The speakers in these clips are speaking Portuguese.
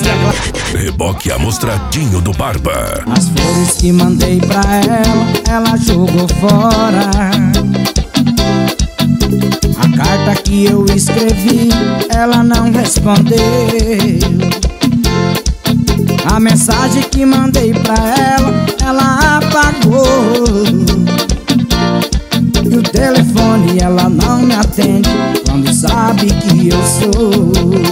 Reboque amostradinho do Barba. As flores que mandei pra ela jogou fora. A carta que eu escrevi, ela não respondeu. A mensagem que mandei pra ela apagou. E o telefone ela não me atende quando sabe que eu sou.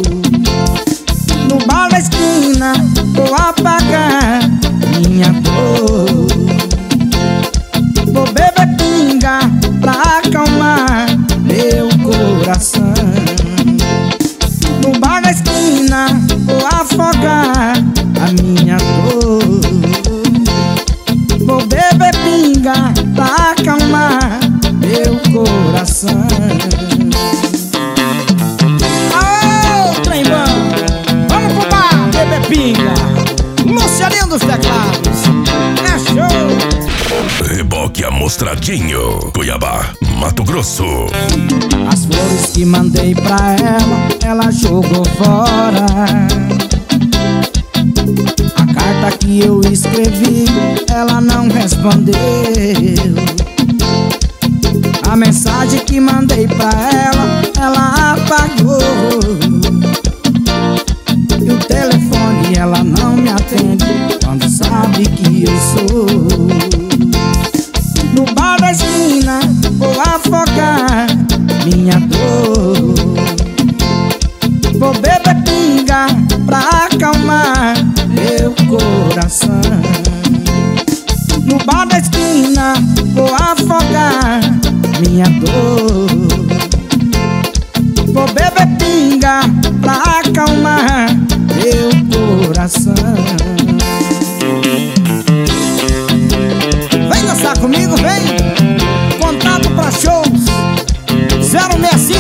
No bar da esquina vou apagar minha dor. Vou beber pinga pra acalmar meu coração. No bar da esquina vou afogar a minha dor. Vou beber pinga pra acalmar meu coração. Aô, trem bom, vamos pro bar beber pinga. Lucianinho dos teclados, é show. Reboque amostradinho, Cuiabá, Mato Grosso. As flores que mandei pra ela jogou fora. A carta que eu escrevi, ela não respondeu. A mensagem que mandei pra ela apagou. E o telefone ela não me atende quando sabe que eu sou. No bar da esquina vou afogar minha dor. Vou beber pinga pra acalmar meu coração. No bar da esquina vou afogar minha dor. Vou beber pinga pra acalmar meu coração. Vem dançar comigo, vem! Contato pra shows 065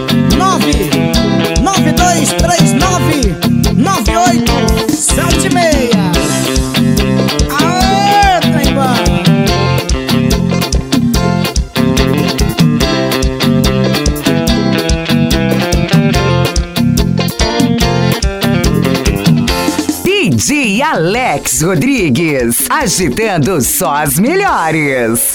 99239 9876. Aê, trem bom! DJ Alex Rodrigues, agitando só as melhores.